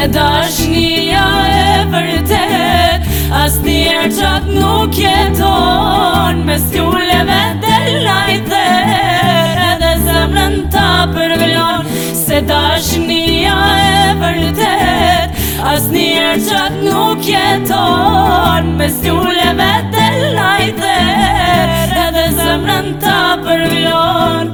Se dashnia e vërtet asnjëherë çat nuk jeton mes luleve del lajtë edhe zemrën ta përvlon. Se dashnia e vërtet asnjëherë çat nuk jeton mes luleve del lajtë edhe zemrën ta përvlon.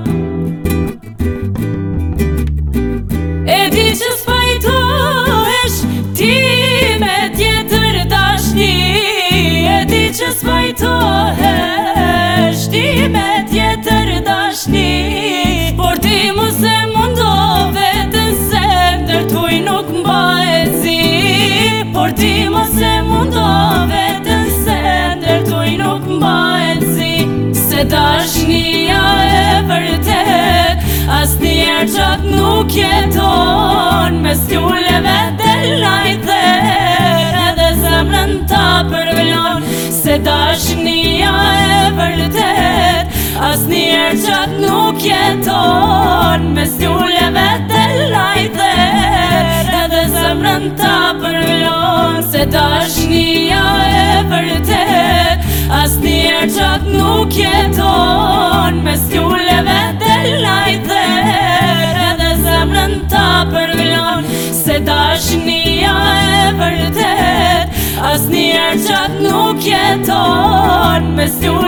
E di që spajtohesh ti me tjetër dashni, e di që spajtohesh ti me tjetër dashni, por ti mos e mundo vetën se ndërtuj nuk mbahet zi, por ti mos e mundo vetën se ndërtuj nuk mbahet zi. Se dashnia e vërtet asnjëherë çat nuk jeton mes luleve del lajtë edhe zemrën ta përvlon. Se dashnia e vërtet asnjëherë çat nuk jeton mes luleve del lajtë edhe zemrën ta përvlon. Se dashnia e vërtet asnjëherë çat nuk jeton mes luleve del lajtë edhe zemrën ta përvlon. Se dashnia e vërtet asnjëherë çat nuk jeton mes luleve